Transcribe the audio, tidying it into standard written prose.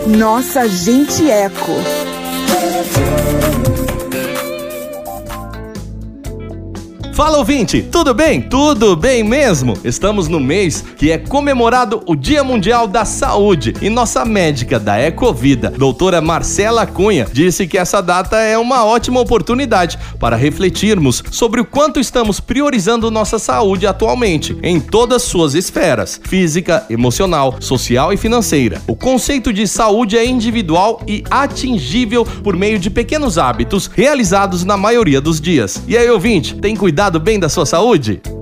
Nossa Gente Eco. Fala, ouvinte! Tudo bem? Tudo bem mesmo? Estamos no mês que é comemorado o Dia Mundial da Saúde e nossa médica da Ecovida, doutora Marcela Cunha, disse que essa data é uma ótima oportunidade para refletirmos sobre o quanto estamos priorizando nossa saúde atualmente, em todas suas esferas: física, emocional, social e financeira. O conceito de saúde é individual e atingível por meio de pequenos hábitos realizados na maioria dos dias. E aí, ouvinte, tem cuidado bem da sua saúde?